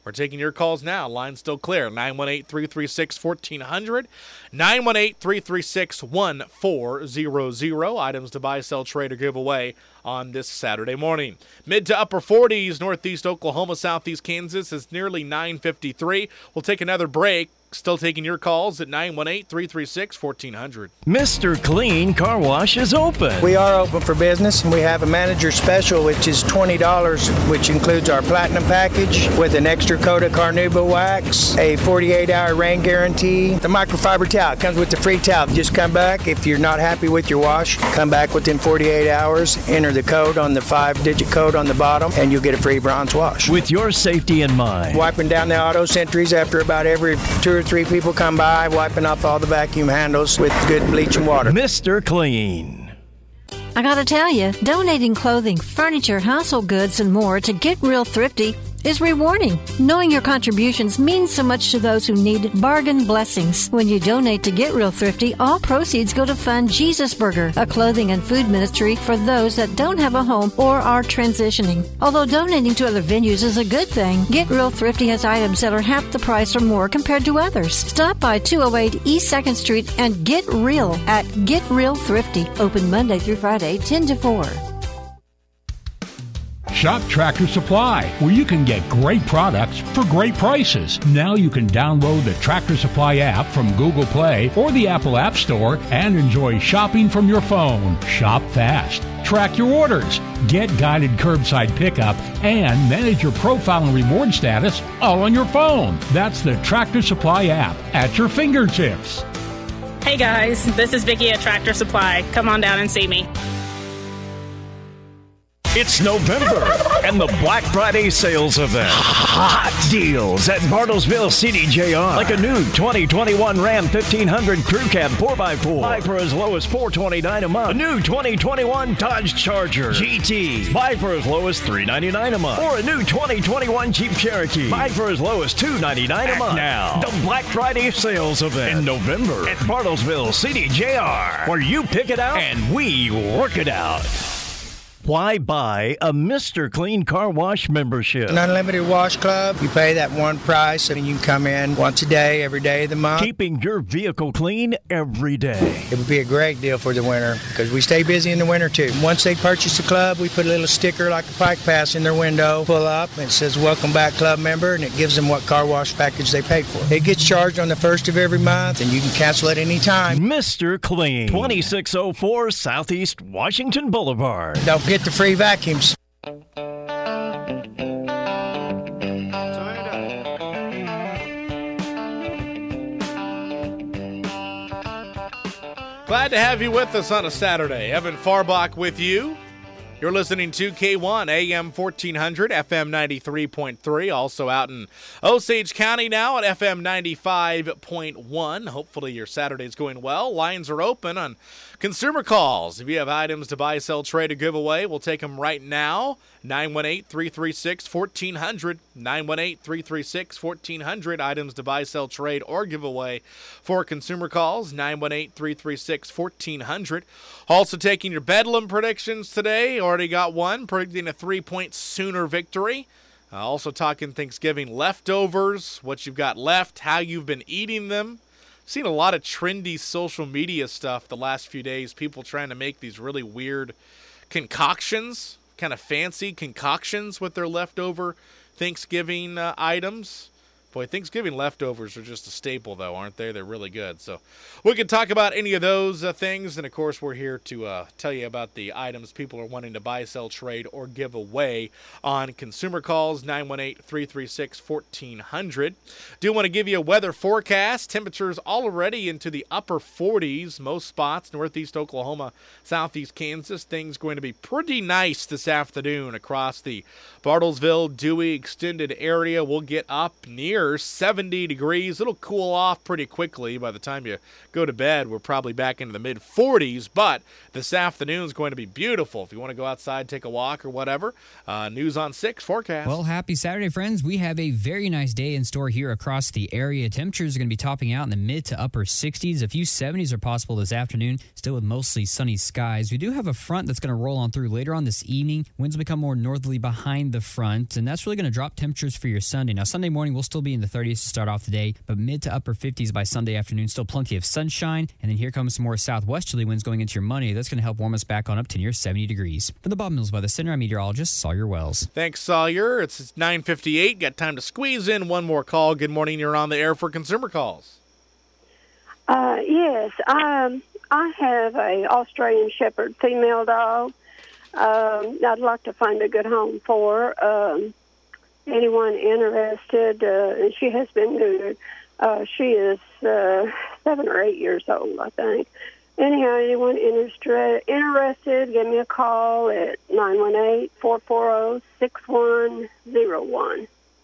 We're taking your calls now. Line's still clear. nine one eight, three three six, one four zero zero. nine one eight, three three six, one four zero zero. Items to buy, sell, trade, or give away on this Saturday morning. Mid to upper forties, northeast Oklahoma, southeast Kansas is nearly nine fifty-three. We'll take another break. Still taking your calls at nine one eight, three three six, one four zero zero. Mister Clean Car Wash is open. We are open for business, and we have a manager special, which is twenty dollars, which includes our platinum package with an extra coat of Carnauba wax, a forty-eight hour rain guarantee, the microfiber towel. It comes with the free towel. Just come back. If you're not happy with your wash, come back within forty-eight hours, enter the code on the five-digit code on the bottom, and you'll get a free bronze wash. With your safety in mind. Wiping down the auto sentries after about every two or three people come by, wiping off all the vacuum handles with good bleach and water. Mister Clean. I gotta tell you, donating clothing, furniture, household goods, and more to Get Real Thrifty is rewarding. Knowing your contributions means so much to those who need bargain blessings. When you donate to Get Real Thrifty, all proceeds go to fund Jesus Burger, a clothing and food ministry for those that don't have a home or are transitioning. Although donating to other venues is a good thing, Get Real Thrifty has items that are half the price or more compared to others. Stop by two oh eight East second Street and get real at Get Real Thrifty. Open Monday through Friday, ten to four. Shop Tractor Supply, where you can get great products for great prices. Now you can download the Tractor Supply app from Google Play or the Apple App Store and enjoy shopping from your phone. Shop fast, track your orders, get guided curbside pickup, and manage your profile and reward status all on your phone. That's the Tractor Supply app at your fingertips. Hey guys, this is Vicki at Tractor Supply. Come on down and see me. It's November, and the Black Friday sales event. Hot deals at Bartlesville C D J R. Like a new twenty twenty-one Ram fifteen hundred Crew Cab four by four. Buy for as low as four hundred twenty-nine dollars a month. A new twenty twenty-one Dodge Charger G T. Buy for as low as three hundred ninety-nine dollars a month. Or a new twenty twenty-one Jeep Cherokee. Buy for as low as two hundred ninety-nine dollars a month. Now, the Black Friday sales event in November at Bartlesville C D J R, where you pick it out and we work it out. Why buy a Mister Clean Car Wash membership? An unlimited wash club. You pay that one price, and you can come in once a day, every day of the month. Keeping your vehicle clean every day. It would be a great deal for the winter because we stay busy in the winter, too. Once they purchase the club, we put a little sticker like a Pike Pass in their window, pull up, and it says, Welcome Back Club Member, and it gives them what car wash package they paid for. It gets charged on the first of every month, and you can cancel at any time. Mister Clean, twenty-six oh four Southeast Washington Boulevard. Don't get the free vacuums. Glad to have you with us on a Saturday. Evan Farbach with you. You're listening to K one A M fourteen hundred, F M ninety-three point three, also out in Osage County now at F M ninety-five point one. Hopefully your Saturday's going well. Lines are open on consumer calls. If you have items to buy, sell, trade, or give away, we'll take them right now. nine one eight, three three six, one four zero zero. nine one eight, three three six, one four zero zero. Items to buy, sell, trade, or give away for consumer calls. nine one eight, three three six, one four zero zero. Also taking your Bedlam predictions today. Already got one, predicting a three-point Sooner victory. Uh, also talking Thanksgiving leftovers, what you've got left, how you've been eating them. Seen a lot of trendy social media stuff the last few days. People trying to make these really weird concoctions, kind of fancy concoctions with their leftover Thanksgiving uh, items. Boy, Thanksgiving leftovers are just a staple, though, aren't they? They're really good. So we can talk about any of those uh, things. And, of course, we're here to uh, tell you about the items people are wanting to buy, sell, trade, or give away on consumer calls, nine one eight, three three six, one four zero zero. Do want to give you a weather forecast. Temperatures already into the upper forties. Most spots, northeast Oklahoma, southeast Kansas. Things going to be pretty nice this afternoon across the Bartlesville, Dewey extended area. We'll get up near here, seventy degrees. It'll cool off pretty quickly. By the time you go to bed, we're probably back into the mid forties, but this afternoon is going to be beautiful. If you want to go outside, take a walk or whatever, uh, News on six forecast. Well, happy Saturday, friends. We have a very nice day in store here across the area. Temperatures are going to be topping out in the mid to upper sixties. A few seventies are possible this afternoon, still with mostly sunny skies. We do have a front that's going to roll on through later on this evening. Winds will become more northerly behind the front, and that's really going to drop temperatures for your Sunday. Now, Sunday morning will still be in the thirties to start off the day, but mid to upper fifties by Sunday afternoon. Still plenty of sunshine, and then here comes some more southwesterly winds going into your Monday. That's going to help warm us back on up to near seventy degrees. For the Bob Mills Weather Center, I'm meteorologist Sawyer Wells. Thanks, Sawyer. It's nine fifty-eight. Got time to squeeze in one more call. Good morning. You're on the air for Consumer Calls. Uh, yes, um, I have a Australian Shepherd female dog. Um, I'd like to find a good home for her. Um, anyone interested? Uh, and she has been neutered. Uh, she is uh, seven or eight years old, I think. Anyhow, anyone interested, interested, give me a call at nine one eight, four four zero, six one zero one.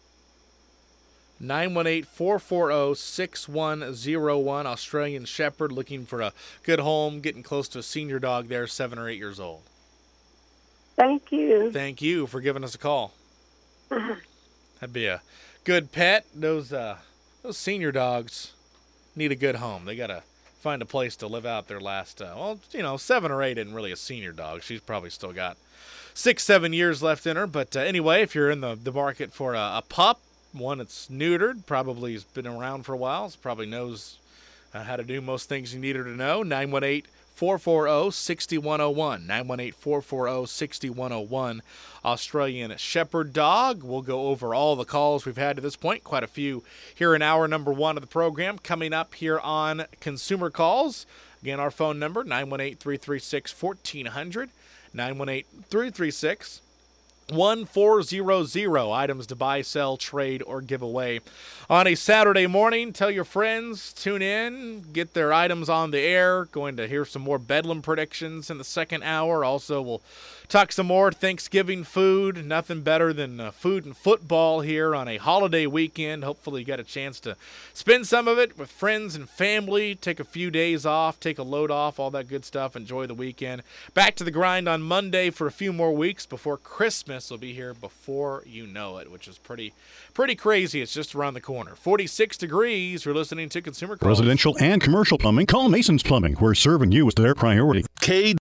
nine one eight, four four zero, six one zero one. Australian Shepherd, looking for a good home, getting close to a senior dog there, seven or eight years old. Thank you. Thank you for giving us a call. Uh-huh. That'd be a good pet. Those uh, those senior dogs need a good home. They got to find a place to live out their last, uh, well, you know, seven or eight isn't really a senior dog. She's probably still got six, seven years left in her. But uh, anyway, if you're in the, the market for a, a pup, one that's neutered, probably has been around for a while, so probably knows uh, how to do most things you need her to know, nine one eight, four four zero, six one zero one. nine one eight, four four zero, six one zero one. Australian Shepherd dog. We'll go over all the calls we've had to this point. Quite a few here in hour number one of the program. Coming up here on Consumer Calls. Again, our phone number, nine one eight, three three six, one four zero zero. nine one eight, three three six, one four zero zero. Items to buy, sell, trade, or give away on a Saturday morning. Tell your friends, tune in, get their items on the air. Going to hear some more Bedlam predictions in the second hour. Also, we'll talk some more Thanksgiving food. Nothing better than uh, food and football here on a holiday weekend. Hopefully you got a chance to spend some of it with friends and family. Take a few days off, take a load off, all that good stuff. Enjoy the weekend. Back to the grind on Monday for a few more weeks before Christmas will be here before you know it, which is pretty pretty crazy. It's just around the corner. forty-six degrees. You're listening to Consumer Calls. Residential and commercial plumbing. Call Mason's Plumbing. We're serving you as their priority. K